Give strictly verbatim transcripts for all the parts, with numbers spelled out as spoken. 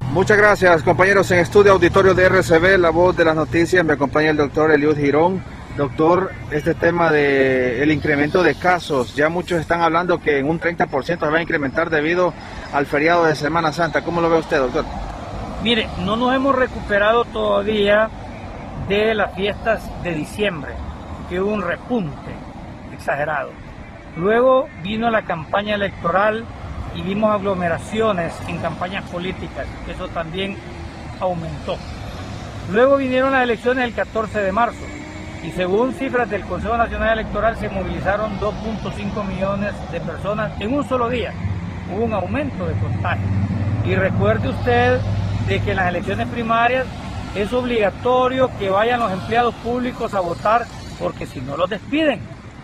Muchas gracias, compañeros. En estudio auditorio de R C B, la voz de las noticias, me acompaña el doctor Eliud Girón. Doctor, este tema del incremento de casos, ya muchos están hablando que en un treinta por ciento se va a incrementar debido al feriado de Semana Santa. ¿Cómo lo ve usted, doctor? Mire, no nos hemos recuperado todavía de las fiestas de diciembre, que hubo un repunte exagerado. Luego vino la campaña electoral y vimos aglomeraciones en campañas políticas, que eso también aumentó. Luego vinieron las elecciones el catorce de marzo y según cifras del Consejo Nacional Electoral se movilizaron dos punto cinco millones de personas en un solo día. Hubo un aumento de contagio. Y recuerde usted de que en las elecciones primarias es obligatorio que vayan los empleados públicos a votar porque si no los despiden.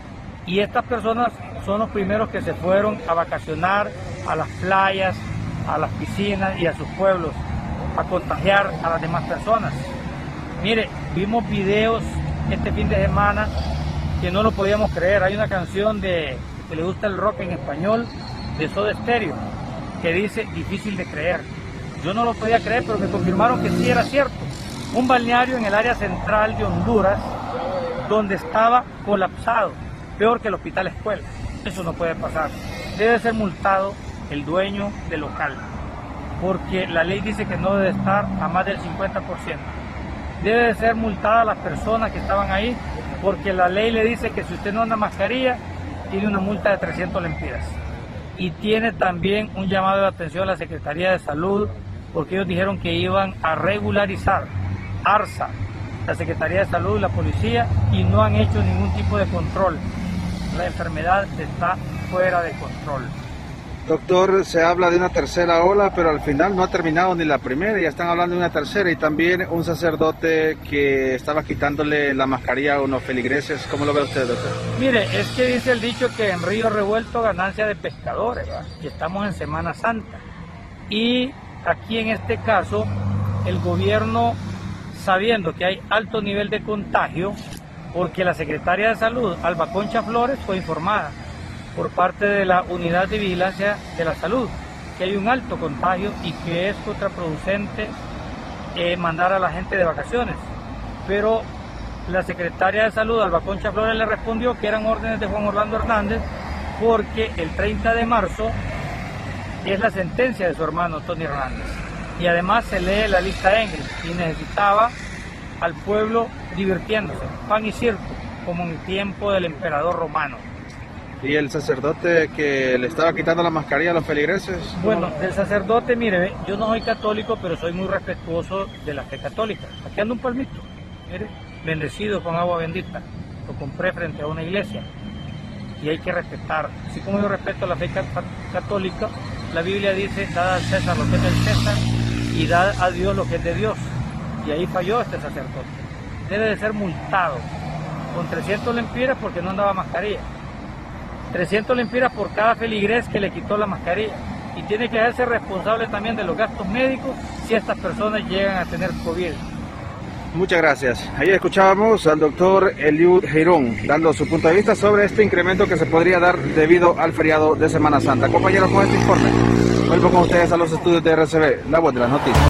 Y estas personas son los primeros que se fueron a vacacionar a las playas, a las piscinas y a sus pueblos, a contagiar a las demás personas. Mire, vimos videos este fin de semana que no lo podíamos creer. Hay una canción de que le gusta el rock en español de Soda Stereo que dice difícil de creer. Yo no lo podía creer, pero me confirmaron que sí era cierto. Un balneario en el área central de Honduras donde estaba colapsado, peor que el hospital escuela. Eso no puede pasar. Debe ser multado el dueño del local, porque la ley dice que no debe estar a más del cincuenta por ciento. Debe de ser multada a las personas que estaban ahí, porque la ley le dice que si usted no anda mascarilla, tiene una multa de trescientas lempiras. Y tiene también un llamado de atención a la Secretaría de Salud, porque ellos dijeron que iban a regularizar ARSA, la Secretaría de Salud y la policía, y no han hecho ningún tipo de control. La enfermedad está fuera de control. Doctor, se habla de una tercera ola, pero al final no ha terminado ni la primera, ya están hablando de una tercera, y también un sacerdote que estaba quitándole la mascarilla a unos feligreses. ¿Cómo lo ve usted, doctor? Mire, es que dice el dicho que en río revuelto ganancia de pescadores, ¿verdad? Y estamos en Semana Santa. Y aquí en este caso, el gobierno, sabiendo que hay alto nivel de contagio, porque la secretaria de Salud, Alba Concha Flores, fue informada por parte de la Unidad de Vigilancia de la Salud que hay un alto contagio y que es contraproducente eh, mandar a la gente de vacaciones. Pero la secretaria de Salud, Alba Concha Flores, le respondió que eran órdenes de Juan Orlando Hernández porque el treinta de marzo es la sentencia de su hermano Tony Hernández. Y además se lee la lista Engel y necesitaba al pueblo divirtiéndose, pan y circo, como en el tiempo del emperador romano. ¿Y el sacerdote que le estaba quitando la mascarilla a los feligreses? Bueno, del sacerdote, mire, yo no soy católico, pero soy muy respetuoso de la fe católica. Aquí anda un palmito, mire, bendecido con agua bendita. Lo compré frente a una iglesia y hay que respetar. Así como yo respeto la fe católica, la Biblia dice, dad al César lo que es del César y dad a Dios lo que es de Dios. Y ahí falló este sacerdote. Debe de ser multado con trescientas lempiras porque no andaba mascarilla. trescientas lempiras por cada feligrés que le quitó la mascarilla. Y tiene que hacerse responsable también de los gastos médicos si estas personas llegan a tener COVID. Muchas gracias. Ahí escuchábamos al doctor Eliud Girón dando su punto de vista sobre este incremento que se podría dar debido al feriado de Semana Santa. Compañeros, con este informe, vuelvo con ustedes a los estudios de R C B, la voz de las noticias.